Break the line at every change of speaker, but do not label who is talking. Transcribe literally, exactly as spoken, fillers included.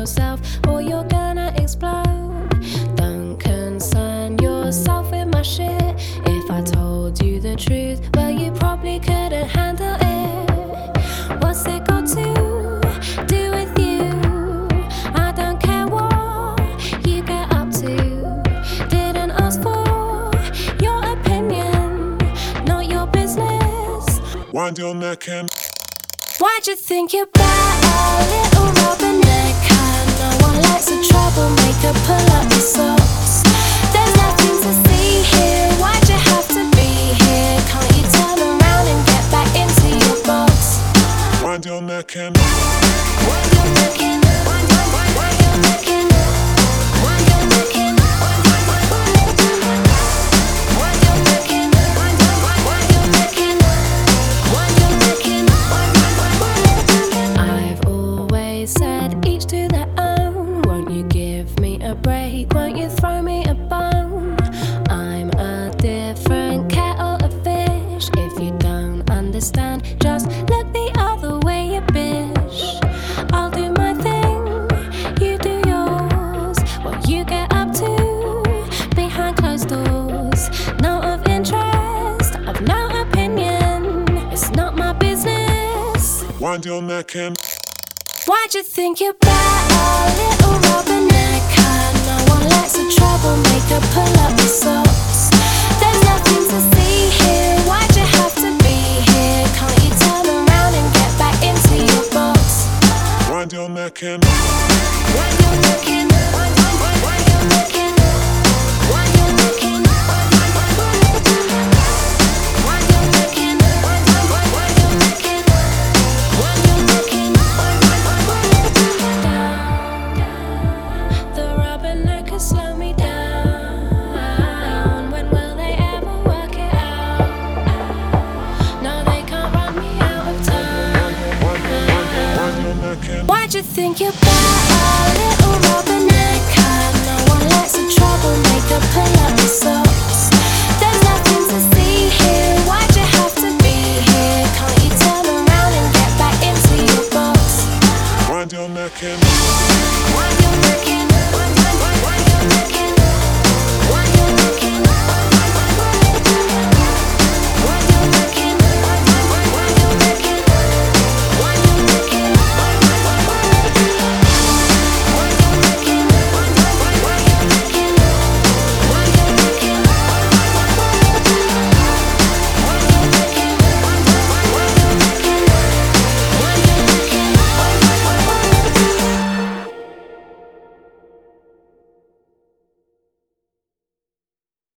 yourself or you're gonna explode. Don't concern yourself with my shit. If I told you the truth, well, you probably couldn't handle it. What's it got to do with you? I don't care what you get up to. Didn't ask for your opinion, not your business.
Wind your neck and
Why'd you think you're better, little rubbernecker? No one likes a troublemaker, pull up your socks. There's nothing to see here, why'd you have to be here? Can't you turn around and get back into your box?
wind your neck and
Wind your neck in, wind, wind, wind, wind your neck in. Wind your neck in, wind, wind, wind, wind. Wind your neck in, wind, wind, wind, wind your neck in. Wind your neck in, wind, wind, wind, wind. I've always said each to their own. Won't you give me a break? Won't you throw me a bone? I'm a different kettle of fish. If you don't understand, just look the other way, you bitch. I'll do my thing, you do yours. What you get up to behind closed doors. No of interest, of no opinion. It's not my business.
wind your neck and
Why'd you think you're better, little rubbernecker? No one likes a troublemaker, pull up your socks. There's nothing to see here, why'd you have to be here? Can't you turn around and get back into your box?
wind your neck and
Wind your neck in, wind, wind, wind, wind your neck in. Wind your neck in, wind, wind, wind, wind. Wind your neck in, wind, wind, wind, wind your neck in. Wind your neck in, wind, wind, wind, wind. Down, the rubberneckers slow me down. When will they ever work it out? No, they can't run me out of time.
wind your neck and
Why'd you think you're better, little rubbernecker? No one likes a troublemaker, pull up your socks.